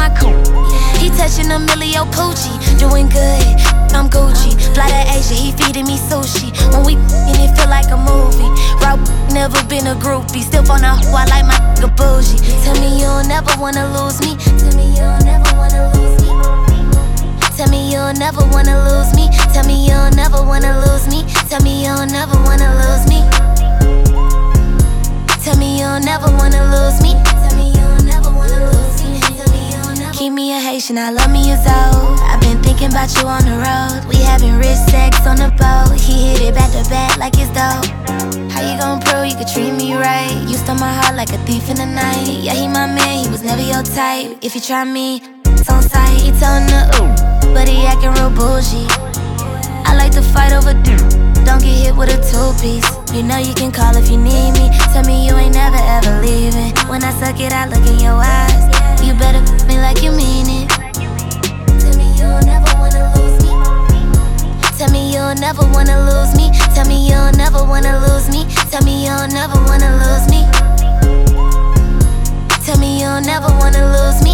my coupe. He touching Emilio Pucci, doing good, I'm Gucci. Fly to Asia, he feeding me sushi. When we and it feel like a movie. Rob never been a groupie, still on a who I like my nigga bougie. Tell me you'll never wanna lose me. Tell me you'll never wanna lose me. Tell me you'll never wanna lose me. Tell me you'll never wanna lose me. Tell me you'll never wanna lose me. Tell me you'll never wanna lose me. Tell me you'll never wanna lose me. Keep me a Haitian, I love me a Zoe. I've been thinking about you on the road. We having rich sex on the boat. He hit it back to back like it's dope. How you gon' prove you could treat me right? You stole my heart like a thief in the night. Yeah, he my man, he was never your type. If you try me, it's on sight. He tellin' the ooh, but he acting real bougie. I like to fight over don't get hit with a two-piece. You know you can call if you need me. Tell me you ain't never ever leaving. When I suck it, I look in your eyes. You better me like you mean it. Tell me you'll never wanna lose me. Tell me you'll never wanna lose me. Tell me you'll never wanna lose me. Tell me you'll never wanna lose me. Tell me you'll never wanna lose me.